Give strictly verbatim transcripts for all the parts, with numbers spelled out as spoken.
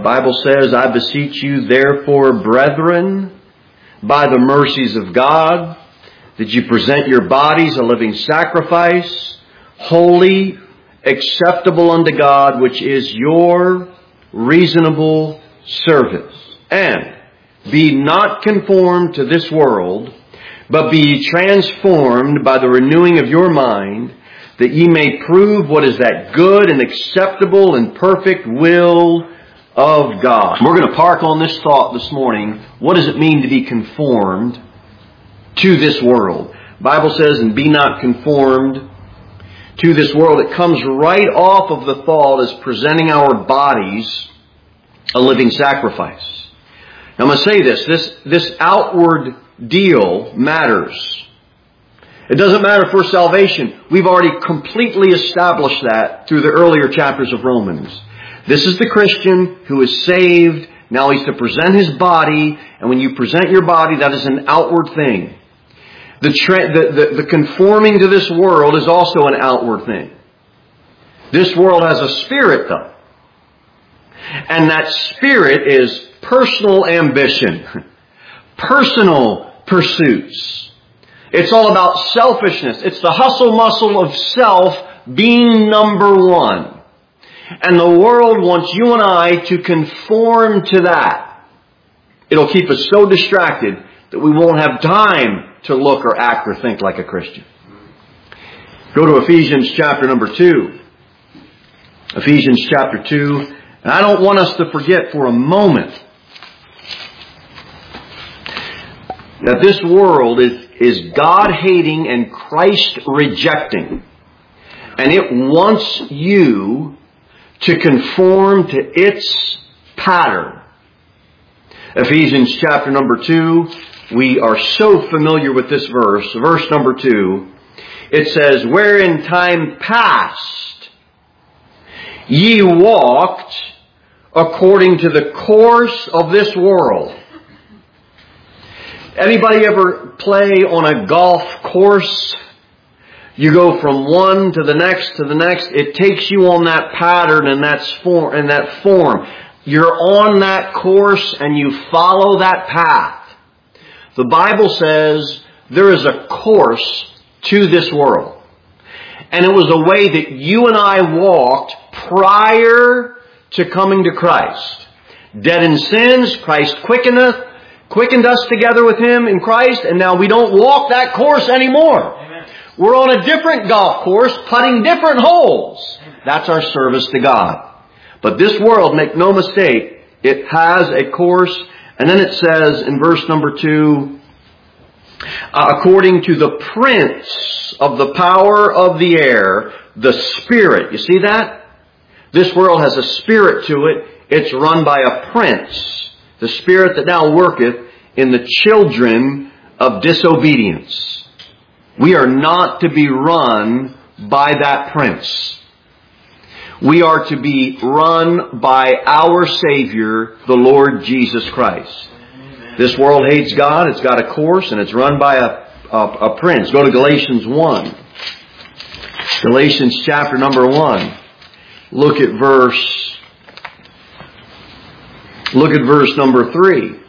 Bible says, I beseech you therefore, brethren, by the mercies of God, that you present your bodies a living sacrifice, holy, acceptable unto God, which is your reasonable service. And be not conformed to this world, but be ye transformed by the renewing of your mind, that ye may prove what is that good and acceptable and perfect will of God. We're going to park on this thought this morning. What does it mean to be conformed to this world? The Bible says, and be not conformed to this world. It comes right off of the thought as presenting our bodies a living sacrifice. Now I'm going to say this, this, this outward deal matters. It doesn't matter for salvation. We've already completely established that through the earlier chapters of Romans. This is the Christian who is saved. Now he's to present his body. And when you present your body, that is an outward thing. The, tra- the, the, the conforming to this world is also an outward thing. This world has a spirit, though. And that spirit is personal ambition. Personal pursuits. It's all about selfishness. It's the hustle muscle of self being number one. And the world wants you and I to conform to that. It'll keep us so distracted that we won't have time to look or act or think like a Christian. Go to Ephesians chapter number two. Ephesians chapter two. And I don't want us to forget for a moment that this world is, is God-hating and Christ-rejecting. And it wants you to conform to its pattern. Ephesians chapter number two, we are so familiar with this verse. Verse number two, it says, where in time past ye walked according to the course of this world. Anybody ever play on a golf course? You go from one to the next to the next. It takes you on that pattern and that form. And that form. You're on that course and you follow that path. The Bible says there is a course to this world. And it was a way that you and I walked prior to coming to Christ. Dead in sins, Christ quickeneth. Quickened us together with Him in Christ, and now we don't walk that course anymore. Amen. We're on a different golf course, putting different holes. Amen. That's our service to God. But this world, make no mistake, it has a course. And then it says in verse number two, uh, according to the prince of the power of the air, the Spirit. You see that? This world has a spirit to it. It's run by a prince. The spirit that now worketh in the children of disobedience. We are not to be run by that prince. We are to be run by our Savior, the Lord Jesus Christ. Amen. This world hates God. It's got a course and it's run by a, a, a prince. Go to Galatians one. Galatians chapter number one. Look at verse Look at verse number three.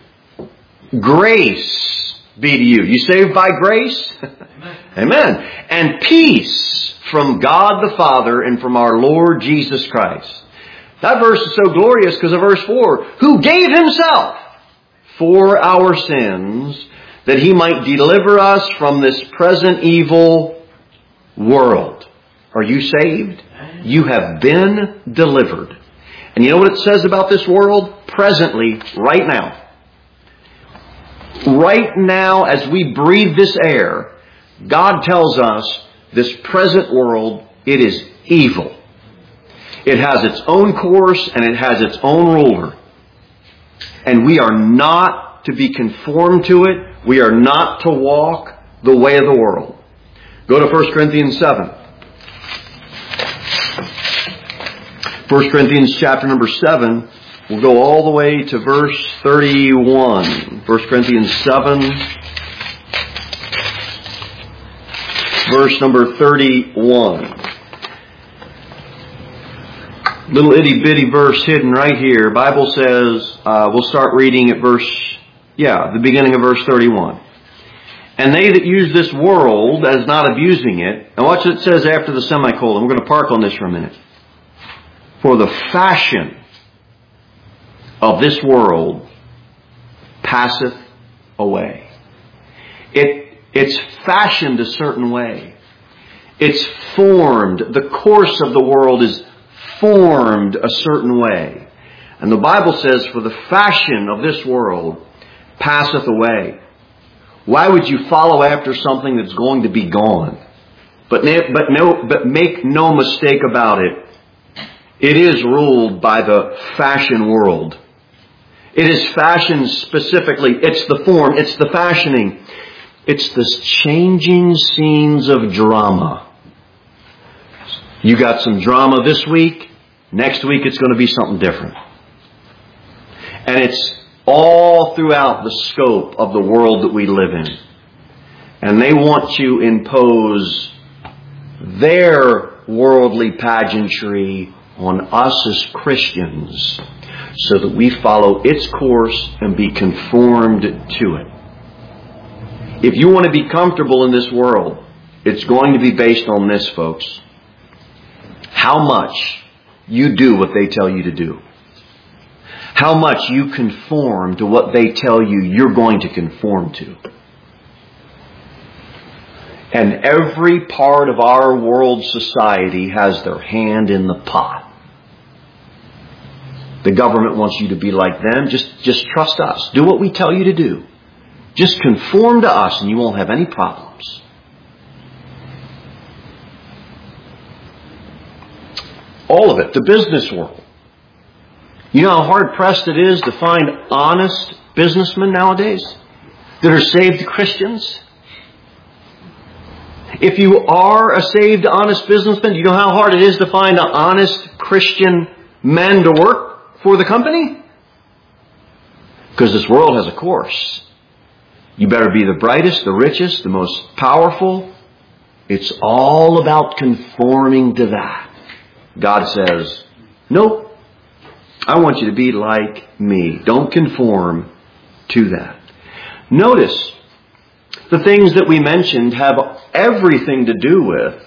Grace be to you. You saved by grace? Amen. Amen. And peace from God the Father and from our Lord Jesus Christ. That verse is so glorious because of verse four. Who gave Himself for our sins that He might deliver us from this present evil world. Are you saved? You have been delivered. And you know what it says about this world? Presently, right now. Right now, as we breathe this air, God tells us this present world, it is evil. It has its own course and it has its own ruler. And we are not to be conformed to it. We are not to walk the way of the world. Go to First Corinthians seven. First Corinthians chapter number seven. We'll go all the way to verse thirty-one. First Corinthians seven. Verse number thirty-one. Little itty bitty verse hidden right here. Bible says, uh, we'll start reading at verse, yeah, the beginning of verse thirty-one. And they that use this world as not abusing it. And watch what it says after the semicolon. We're going to park on this for a minute. For the fashion of this world passeth away. It, it's fashioned a certain way. It's formed. The course of the world is formed a certain way. And the Bible says, for the fashion of this world passeth away. Why would you follow after something that's going to be gone? But, but, no, but make no mistake about it. It is ruled by the fashion world. It is fashioned specifically. It's the form. It's the fashioning. It's the changing scenes of drama. You got some drama this week. Next week it's going to be something different. And it's all throughout the scope of the world that we live in. And they want to impose their worldly pageantry on us as Christians so that we follow its course and be conformed to it. If you want to be comfortable in this world, it's going to be based on this, folks. How much you do what they tell you to do. How much you conform to what they tell you you're going to conform to. And every part of our world society has their hand in the pot. The government wants you to be like them. Just, just trust us. Do what we tell you to do. Just conform to us and you won't have any problems. All of it. The business world. You know how hard pressed it is to find honest businessmen nowadays that are saved Christians? If you are a saved, honest businessman, do you know how hard it is to find an honest Christian man to work for the company? Because this world has a course. You better be the brightest, the richest, the most powerful. It's all about conforming to that. God says, nope. I want you to be like me. Don't conform to that. Notice, the things that we mentioned have everything to do with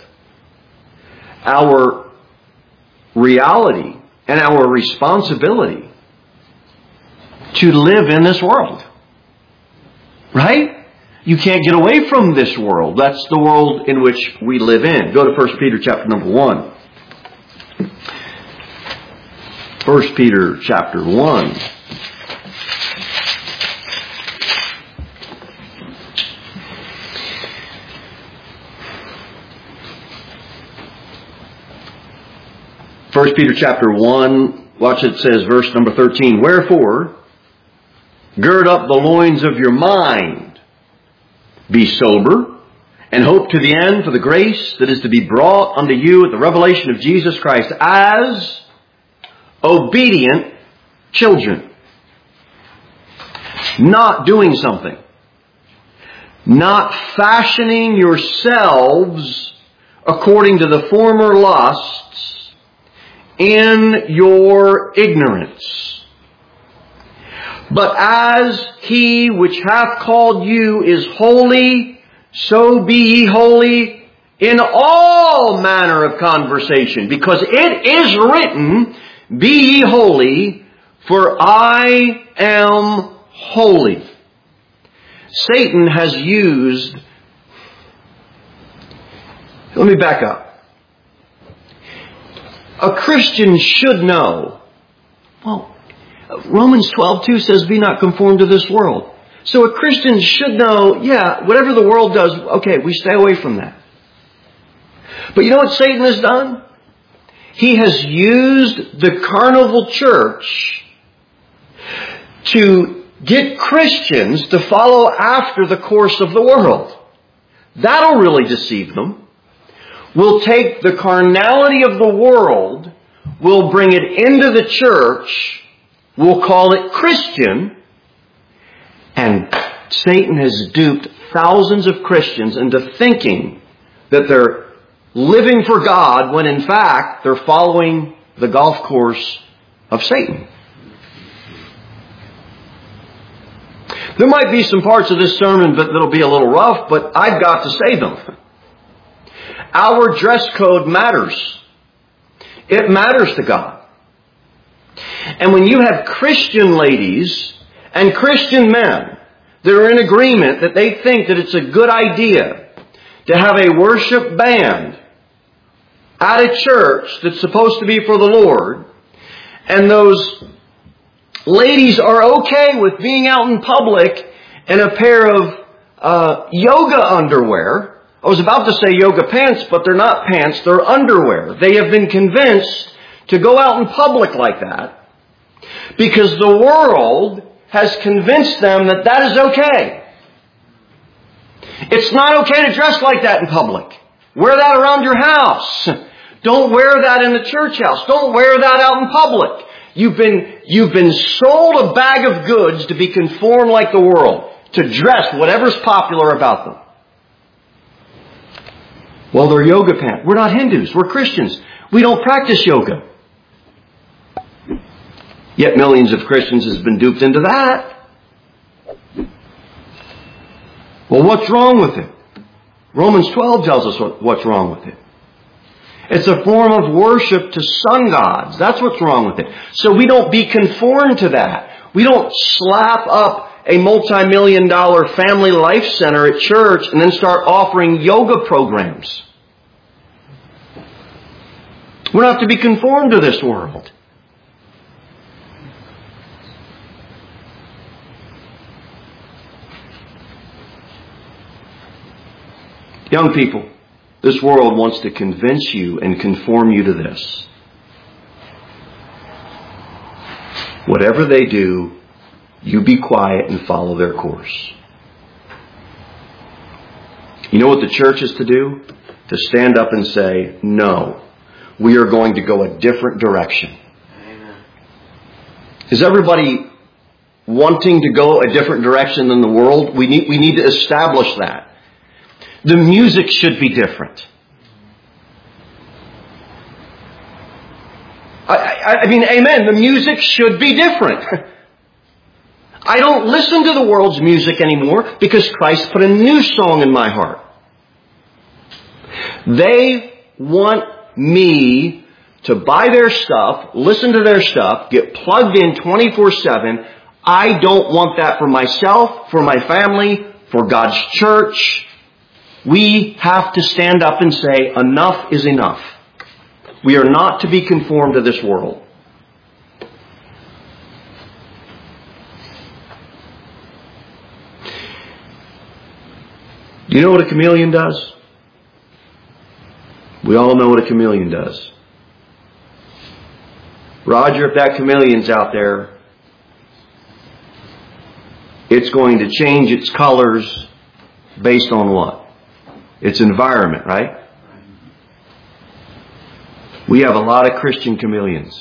our reality and our responsibility to live in this world. Right? You can't get away from this world. That's the world in which we live in. Go to First Peter chapter number one. First Peter chapter one. First Peter chapter one, watch it says, verse number thirteen. Wherefore, gird up the loins of your mind, be sober, and hope to the end for the grace that is to be brought unto you at the revelation of Jesus Christ as obedient children. Not doing something. Not fashioning yourselves according to the former lusts in your ignorance. But as he which hath called you is holy, so be ye holy in all manner of conversation. Because it is written, be ye holy, for I am holy. Satan has used... Let me back up. A Christian should know. Well, Romans twelve two says, be not conformed to this world. So a Christian should know, yeah, whatever the world does, okay, we stay away from that. But you know what Satan has done? He has used the carnival church to get Christians to follow after the course of the world. That'll really deceive them. We'll take the carnality of the world, we'll bring it into the church, we'll call it Christian, and Satan has duped thousands of Christians into thinking that they're living for God when in fact they're following the golf course of Satan. There might be some parts of this sermon but that'll be a little rough, but I've got to say them. Our dress code matters. It matters to God. And when you have Christian ladies and Christian men that are in agreement that they think that it's a good idea to have a worship band at a church that's supposed to be for the Lord, and those ladies are okay with being out in public in a pair of uh, yoga underwear. I was about to say yoga pants, but they're not pants, they're underwear. They have been convinced to go out in public like that because the world has convinced them that that is okay. It's not okay to dress like that in public. Wear that around your house. Don't wear that in the church house. Don't wear that out in public. You've been, you've been sold a bag of goods to be conformed like the world, to dress whatever's popular about them. Well, they're yoga pants. We're not Hindus. We're Christians. We don't practice yoga. Yet millions of Christians has been duped into that. Well, what's wrong with it? Romans twelve tells us what, what's wrong with it. It's a form of worship to sun gods. That's what's wrong with it. So we don't be conformed to that. We don't slap up a multi-million dollar family life center at church and then start offering yoga programs. We're not to be conformed to this world. Young people, this world wants to convince you and conform you to this. Whatever they do, you be quiet and follow their course. You know what the church is to do? To stand up and say, no, we are going to go a different direction. Amen. Is everybody wanting to go a different direction than the world? We need, we need to establish that. The music should be different. I, I, I mean, amen. The music should be different. I don't listen to the world's music anymore because Christ put a new song in my heart. They want me to buy their stuff, listen to their stuff, get plugged in twenty-four seven. I don't want that for myself, for my family, for God's church. We have to stand up and say, enough is enough. We are not to be conformed to this world. Do you know what a chameleon does? We all know what a chameleon does. Roger, if that chameleon's out there, it's going to change its colors based on what? Its environment, right? We have a lot of Christian chameleons.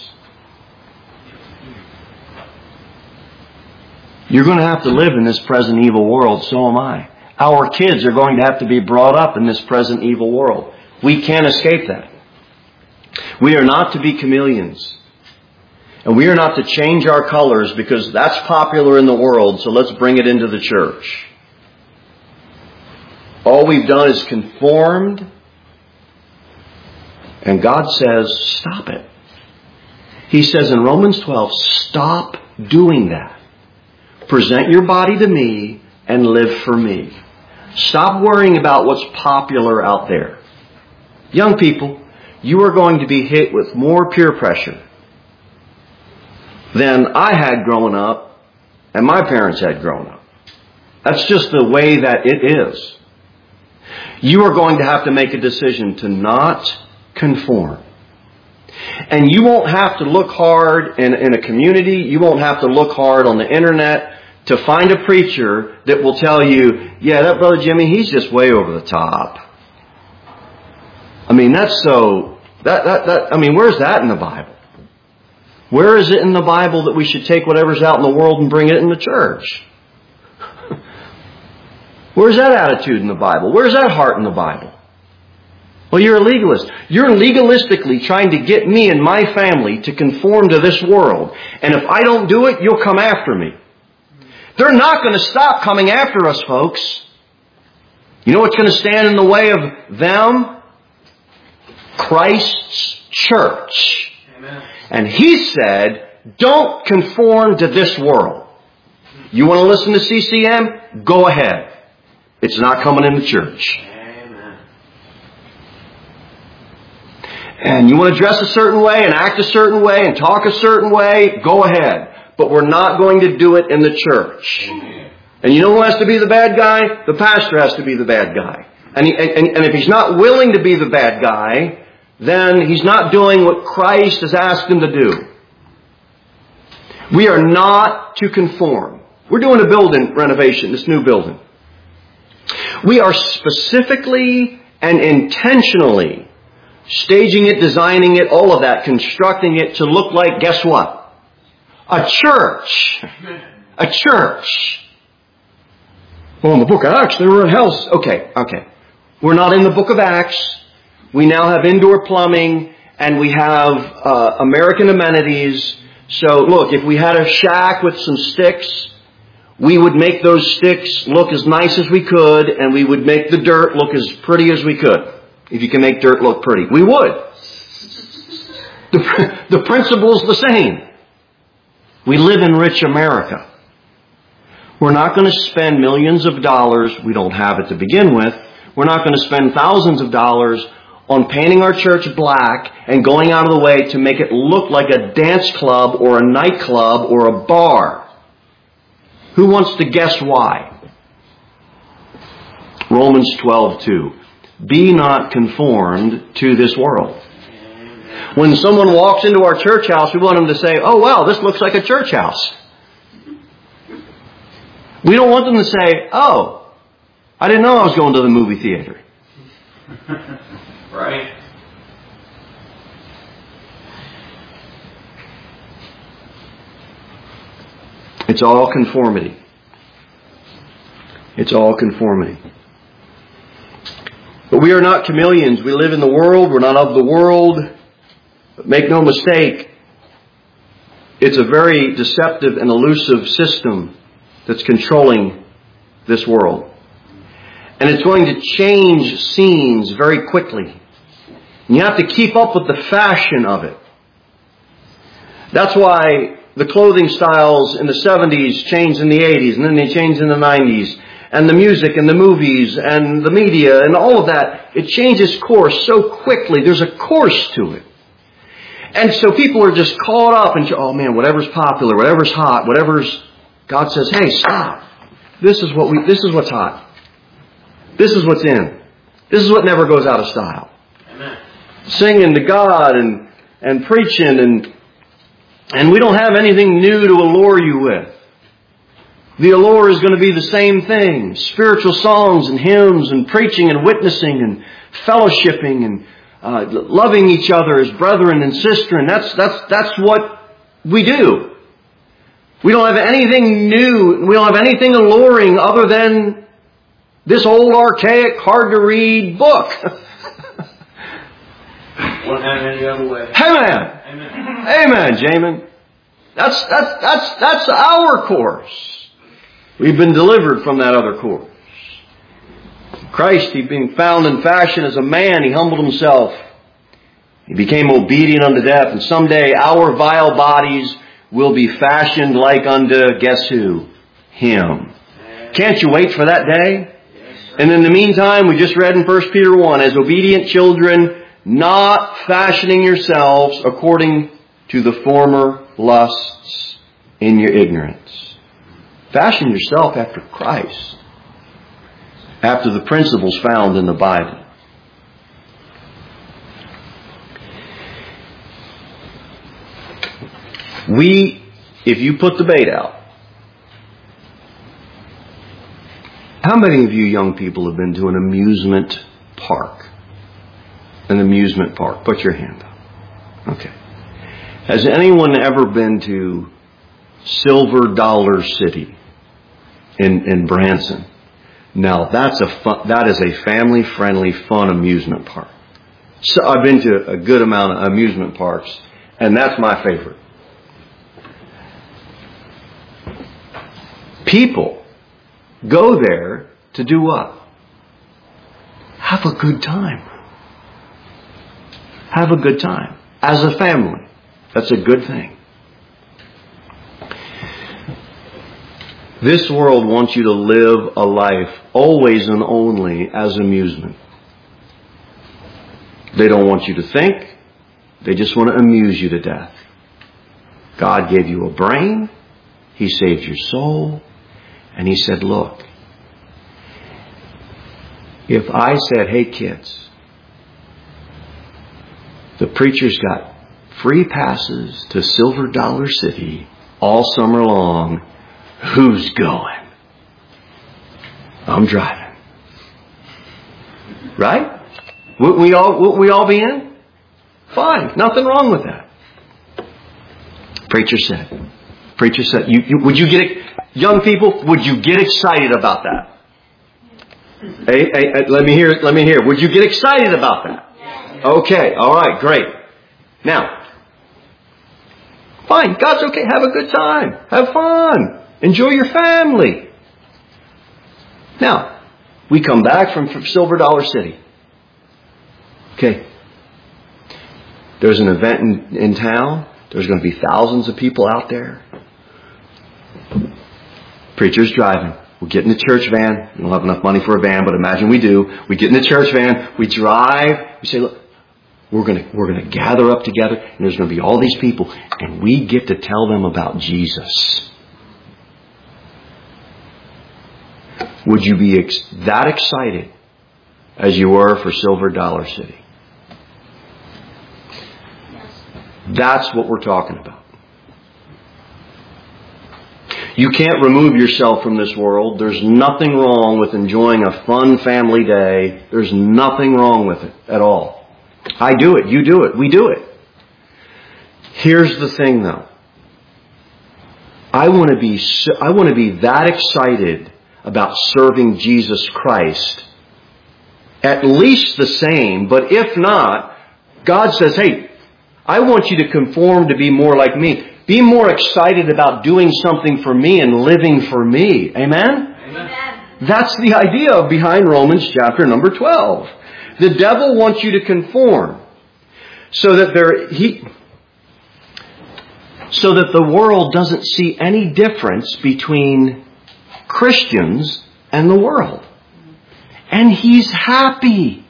You're going to have to live in this present evil world, so am I. Our kids are going to have to be brought up in this present evil world. We can't escape that. We are not to be chameleons. And we are not to change our colors because that's popular in the world, so let's bring it into the church. All we've done is conformed, and God says, stop it. He says in Romans twelve, stop doing that. Present your body to me and live for me. Stop worrying about what's popular out there. Young people, you are going to be hit with more peer pressure than I had growing up and my parents had grown up. That's just the way that it is. You are going to have to make a decision to not conform. And you won't have to look hard in, in a community. You won't have to look hard on the internet to find a preacher that will tell you, yeah, that Brother Jimmy, he's just way over the top. I mean, that's so, that, that, that, I mean, where's that in the Bible? Where is it in the Bible that we should take whatever's out in the world and bring it in the church? Where's that attitude in the Bible? Where's that heart in the Bible? Well, you're a legalist. You're legalistically trying to get me and my family to conform to this world. And if I don't do it, you'll come after me. They're not going to stop coming after us, folks. You know what's going to stand in the way of them? Christ's church. Amen. And He said, don't conform to this world. You want to listen to C C M? Go ahead. It's not coming in the church. Amen. And you want to dress a certain way and act a certain way and talk a certain way? Go ahead. But we're not going to do it in the church. Amen. And you know who has to be the bad guy? The pastor has to be the bad guy. And, he, and, and if he's not willing to be the bad guy, then he's not doing what Christ has asked him to do. We are not to conform. We're doing a building renovation, this new building. We are specifically and intentionally staging it, designing it, all of that, constructing it to look like, guess what? A church. A church. Well, in the book of Acts, they were in hell. Okay, okay. We're not in the book of Acts. We now have indoor plumbing, and we have uh, American amenities. So, look, if we had a shack with some sticks, we would make those sticks look as nice as we could, and we would make the dirt look as pretty as we could. If you can make dirt look pretty. We would. The, the principle's the same. We live in rich America. We're not going to spend millions of dollars. We don't have it to begin with. We're not going to spend thousands of dollars on painting our church black and going out of the way to make it look like a dance club or a nightclub or a bar. Who wants to guess why? Romans twelve two. Be not conformed to this world. When someone walks into our church house, we want them to say, oh, wow, this looks like a church house. We don't want them to say, oh, I didn't know I was going to the movie theater. Right. It's all conformity. It's all conformity. But we are not chameleons. We live in the world. We're not of the world. But make no mistake, it's a very deceptive and elusive system that's controlling this world. And it's going to change scenes very quickly. And you have to keep up with the fashion of it. That's why the clothing styles in the seventies changed in the eighties, and then they changed in the nineties. And the music and the movies and the media and all of that, it changes course so quickly. There's a course to it. And so people are just caught up and, oh man, whatever's popular, whatever's hot, whatever's... God says, hey, stop. This is what we. This is what's hot. This is what's in. This is what never goes out of style. Amen. Singing to God and, and preaching and, and we don't have anything new to allure you with. The allure is going to be the same thing. Spiritual songs and hymns and preaching and witnessing and fellowshipping and uh, loving each other as brethren and sistren. That's, that's, that's what we do. We don't have anything new. We don't have anything alluring other than this old, archaic, hard to read book. Won't have any other way. Amen. Amen. Amen, Jamin. That's, that's, that's, that's our course. We've been delivered from that other course. Christ, He being found in fashion as a man, He humbled Himself. He became obedient unto death. And someday our vile bodies will be fashioned like unto, guess who? Him. Can't you wait for that day? And in the meantime, we just read in First Peter one, as obedient children, not fashioning yourselves according to the former lusts in your ignorance. Fashion yourself after Christ, after the principles found in the Bible. We, if you put the bait out, how many of you young people have been to an amusement park? An amusement park. Put your hand up. Okay. Has anyone ever been to Silver Dollar City in, in Branson? Now, that's a fun, that is a family-friendly, fun amusement park. So I've been to a good amount of amusement parks, and that's my favorite. People go there to do what? Have a good time. Have a good time. As a family. That's a good thing. This world wants you to live a life always and only as amusement. They don't want you to think. They just want to amuse you to death. God gave you a brain. He saved your soul. And He said, look, if I said, hey kids, the preacher's got free passes to Silver Dollar City all summer long, who's going? I'm driving. Right? Would we all, would we all be in? Fine. Nothing wrong with that. Preacher said. Preacher said, you, you, would you get, young people, would you get excited about that? Hey, hey, hey, let me hear it. Let me hear it. Would you get excited about that? Yes. Okay. All right. Great. Now, fine. God's okay. Have a good time. Have fun. Enjoy your family. Now, we come back from, from Silver Dollar City. Okay. There's an event in, in town. There's going to be thousands of people out there. Preacher's driving. We get in the church van. We don't have enough money for a van, but imagine we do. We get in the church van. We drive. We say, look, we're going to, we're going to gather up together, and there's going to be all these people, and we get to tell them about Jesus. Would you be ex- that excited as you were for Silver Dollar City? That's what we're talking about. You can't remove yourself from this world. There's nothing wrong with enjoying a fun family day. There's nothing wrong with it at all. I do it. You do it. We do it. Here's the thing, though. I want to be so, I want to be that excited about serving Jesus Christ. At least the same, but if not, God says, hey, I want you to conform to be more like me. Be more excited about doing something for me and living for me. Amen? Amen? That's the idea behind Romans chapter number twelve. The devil wants you to conform so that there he so that the world doesn't see any difference between Christians and the world. And he's happy.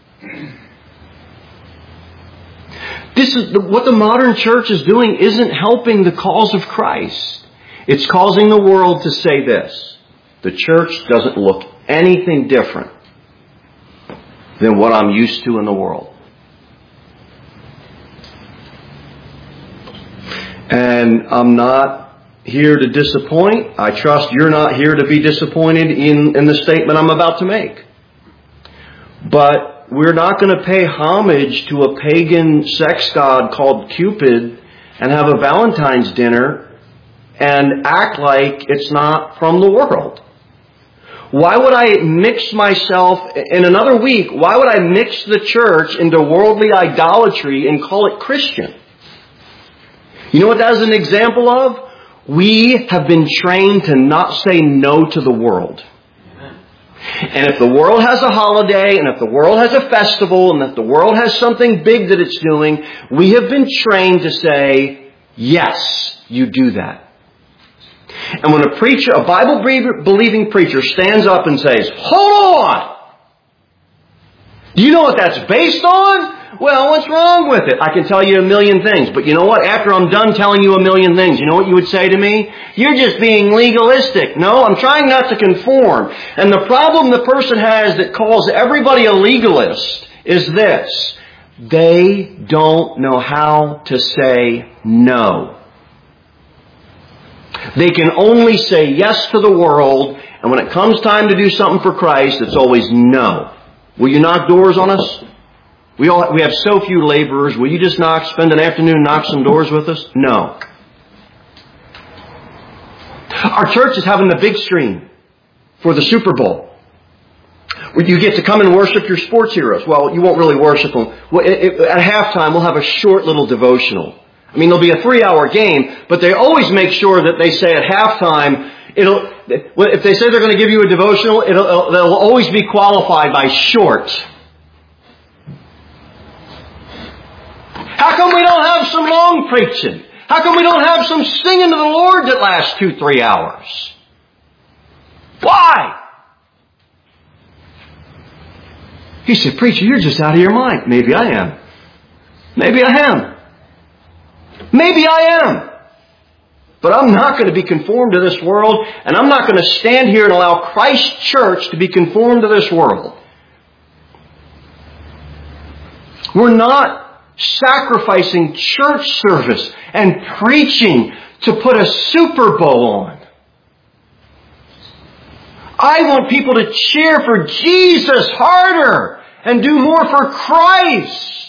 This is the, what the modern church is doing isn't helping the cause of Christ. It's causing the world to say this. The church doesn't look anything different than what I'm used to in the world. And I'm not here to disappoint. I trust you're not here to be disappointed in, in the statement I'm about to make. But we're not going to pay homage to a pagan sex god called Cupid and have a Valentine's dinner and act like it's not from the world. Why would I mix myself, in another week, why would I mix the church into worldly idolatry and call it Christian? You know what that is an example of? We have been trained to not say no to the world. And if the world has a holiday, and if the world has a festival, and if the world has something big that it's doing, we have been trained to say, yes, you do that. And when a preacher, a Bible-believing preacher stands up and says, hold on! Do you know what that's based on? Well, what's wrong with it? I can tell you a million things, but you know what? After I'm done telling you a million things, you know what you would say to me? You're just being legalistic. No, I'm trying not to conform. And the problem the person has that calls everybody a legalist is this. They don't know how to say no. They can only say yes to the world, and when it comes time to do something for Christ, it's always no. Will you knock doors on us? We all we have so few laborers. Will you just knock, spend an afternoon, knock some doors with us? No. Our church is having the big screen for the Super Bowl. You get to come and worship your sports heroes. Well, you won't really worship them. Well, it, it, at halftime, we'll have a short little devotional. I mean, there'll be a three-hour game, but they always make sure that they say at halftime, it'll, if they say they're going to give you a devotional, it'll, they'll always be qualified by short. How come we don't have some long preaching? How come we don't have some singing to the Lord that lasts two, three hours? Why? He said, preacher, you're just out of your mind. Maybe I am. Maybe I am. Maybe I am. But I'm not going to be conformed to this world, and I'm not going to stand here and allow Christ's church to be conformed to this world. We're not sacrificing church service and preaching to put a Super Bowl on. I want people to cheer for Jesus harder and do more for Christ.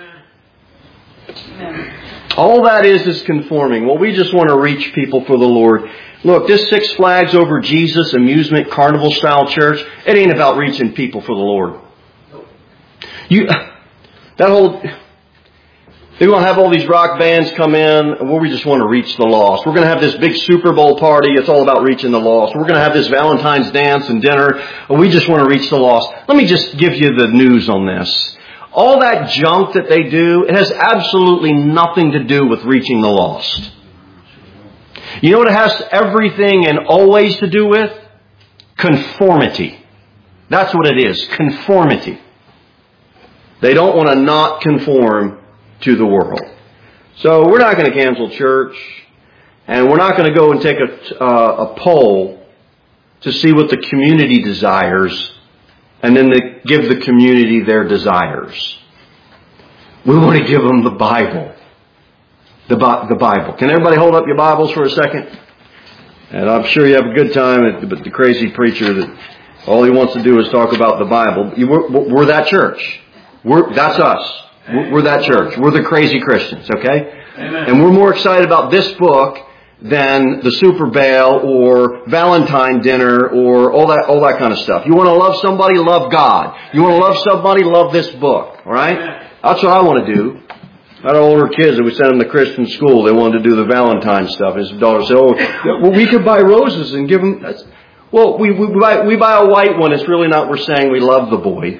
Amen. All that is is conforming. Well, we just want to reach people for the Lord. Look, this Six Flags Over Jesus amusement carnival style church, it ain't about reaching people for the Lord. You, that whole... They're going to have all these rock bands come in, and we just want to reach the lost. We're going to have this big Super Bowl party. It's all about reaching the lost. We're going to have this Valentine's dance and dinner, and we just want to reach the lost. Let me just give you the news on this. All that junk that they do, it has absolutely nothing to do with reaching the lost. You know what it has everything and always to do with? Conformity. That's what it is. Conformity. They don't want to not conform to the world. So we're not going to cancel church, and we're not going to go and take a, uh, a poll to see what the community desires, and then they give the community their desires. We want to give them the Bible. The, the Bible. Can everybody hold up your Bibles for a second? And I'm sure you have a good time, but the crazy preacher that all he wants to do is talk about the Bible. We're, we're that church. We're, that's us. We're that church. We're the crazy Christians, okay? Amen. And we're more excited about this book than the Super Bowl or Valentine dinner or all that all that kind of stuff. You want to love somebody, love God. You want to love somebody, love this book, all right? Amen. That's what I want to do. I had older kids that we sent them to Christian school. They wanted to do the Valentine stuff. His daughter said, oh, well, we could buy roses and give them... That's, well, we, we, buy, we buy a white one. It's really not we're saying we love the boy.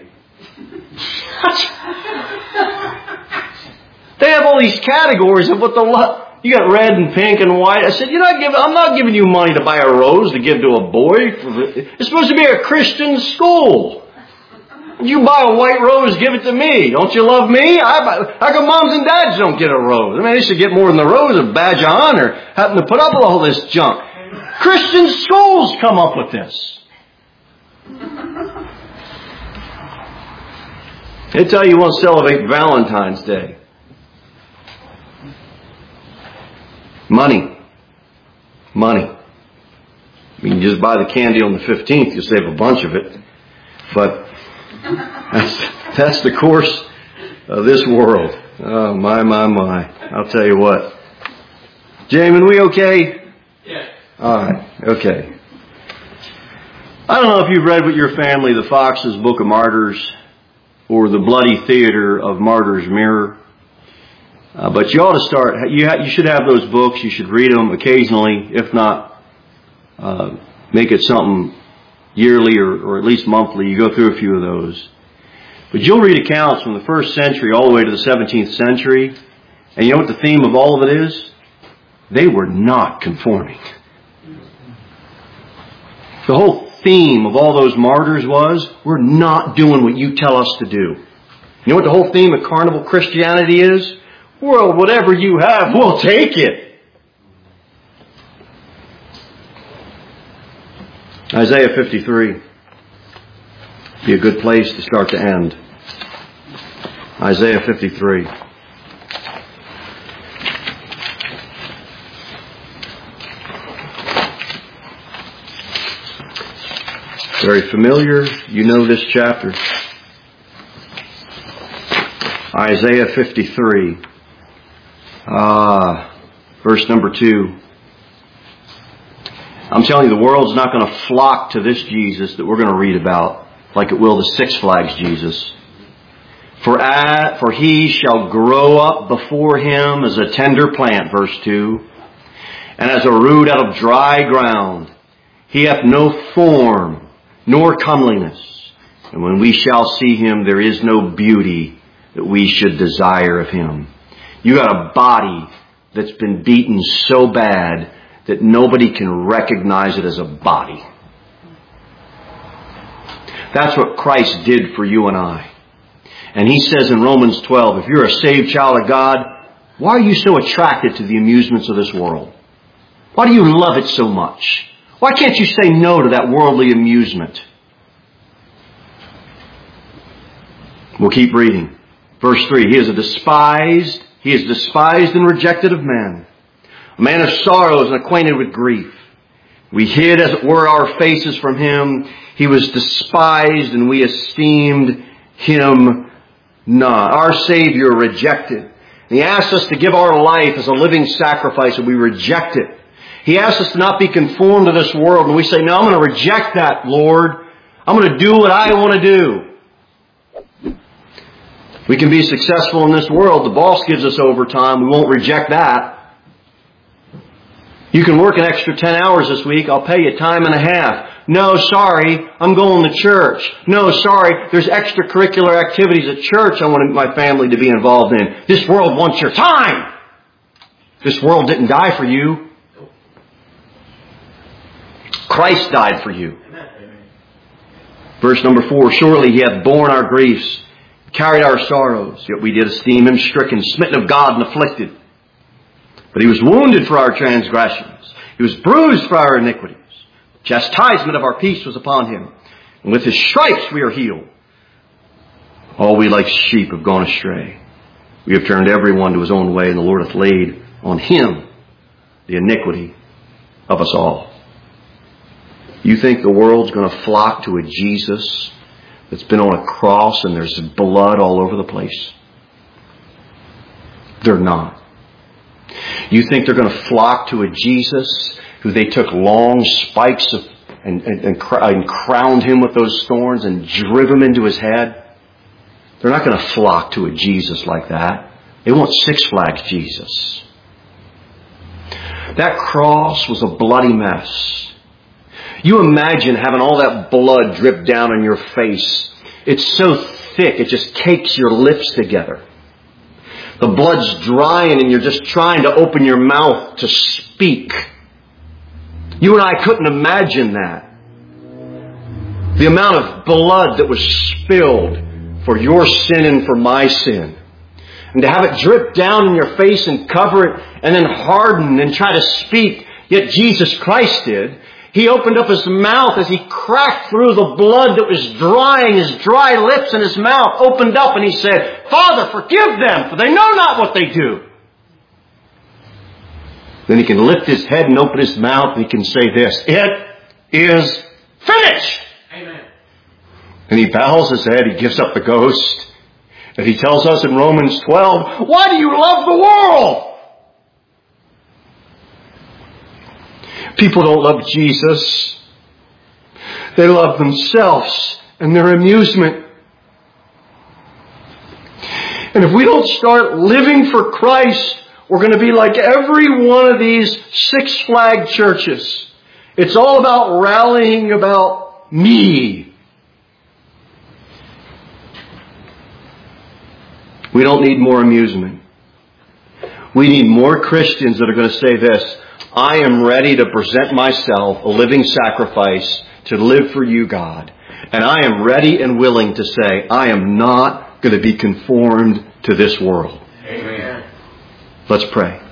They have all these categories of what the love... You got red and pink and white. I said, You're not giving, I'm not giving you money to buy a rose to give to a boy. It's supposed to be a Christian school. You buy a white rose, give it to me. Don't you love me? I buy, how come moms and dads don't get a rose? I mean, they should get more than the rose, a badge of honor, having to put up with all this junk. Christian schools come up with this. They tell you you want to celebrate Valentine's Day. Money. Money. You can just buy the candy on the fifteenth. You'll save a bunch of it. But that's, that's the course of this world. Oh, my, my, my. I'll tell you what. Jamin, we okay? Yeah. All right. Okay. I don't know if you've read with your family the Fox's Book of Martyrs or the Bloody Theater of Martyr's Mirror. Uh, but you ought to start, you, ha- you should have those books. You should read them occasionally. If not, uh, make it something yearly or, or at least monthly. You go through a few of those. But you'll read accounts from the first century all the way to the seventeenth century. And you know what the theme of all of it is? They were not conforming. The whole theme of all those martyrs was, we're not doing what you tell us to do. You know what the whole theme of carnival Christianity is? Well, whatever you have, we'll take it. Isaiah fifty-three. Be a good place to start to end. Isaiah fifty-three. Very familiar. You know this chapter. Isaiah fifty-three. Ah, verse number two. I'm telling you, the world's not going to flock to this Jesus that we're going to read about. like it will the Six Flags Jesus. For, at, for he shall grow up before him as a tender plant, verse two, and as a root out of dry ground. He hath no form nor comeliness. And when we shall see him, there is no beauty that we should desire of him. You got a body that's been beaten so bad that nobody can recognize it as a body. That's what Christ did for you and I. And he says in Romans twelve, if you're a saved child of God, why are you so attracted to the amusements of this world? Why do you love it so much? Why can't you say no to that worldly amusement? We'll keep reading. Verse three, he is a despised, he is despised and rejected of men, a man of sorrows and acquainted with grief. We hid, as it were, our faces from him. He was despised and we esteemed him not. Our Savior rejected. And he asked us to give our life as a living sacrifice, and we reject it. He asks us to not be conformed to this world, and we say, no, I'm going to reject that, Lord. I'm going to do what I want to do. We can be successful in this world. The boss gives us overtime. We won't reject that. You can work an extra ten hours this week. I'll pay you time and a half. No, sorry, I'm going to church. No, sorry, there's extracurricular activities at church I want my family to be involved in. This world wants your time. This world didn't die for you. Christ died for you. Verse number four, surely he hath borne our griefs, carried our sorrows, yet we did esteem him stricken, smitten of God, and afflicted. But he was wounded for our transgressions. He was bruised for our iniquities. Chastisement of our peace was upon him, and with his stripes we are healed. All we like sheep have gone astray. We have turned every one to his own way, and the Lord hath laid on him the iniquity of us all. You think the world's going to flock to a Jesus that's been on a cross and there's blood all over the place? They're not. You think they're going to flock to a Jesus who they took long spikes of, and, and, and, and crowned him with those thorns and drive him into his head? They're not going to flock to a Jesus like that. They want Six Flags Jesus. That cross was a bloody mess. You imagine having all that blood drip down on your face. It's so thick, it just cakes your lips together. The blood's drying and you're just trying to open your mouth to speak. You and I couldn't imagine that. The amount of blood that was spilled for your sin and for my sin. And to have it drip down in your face and cover it and then harden and try to speak. Yet Jesus Christ did. He opened up his mouth as he cracked through the blood that was drying his dry lips, and his mouth opened up and he said, Father, forgive them, for they know not what they do. Then he can lift his head and open his mouth and he can say this, it is finished. Amen. And he bows his head, he gives up the ghost. And he tells us in Romans twelve, why do you love the world? People don't love Jesus. They love themselves and their amusement. And if we don't start living for Christ, we're going to be like every one of these Six Flag churches. It's all about rallying about me. We don't need more amusement. We need more Christians that are going to say this, I am ready to present myself a living sacrifice to live for you, God. And I am ready and willing to say, I am not going to be conformed to this world. Amen. Let's pray.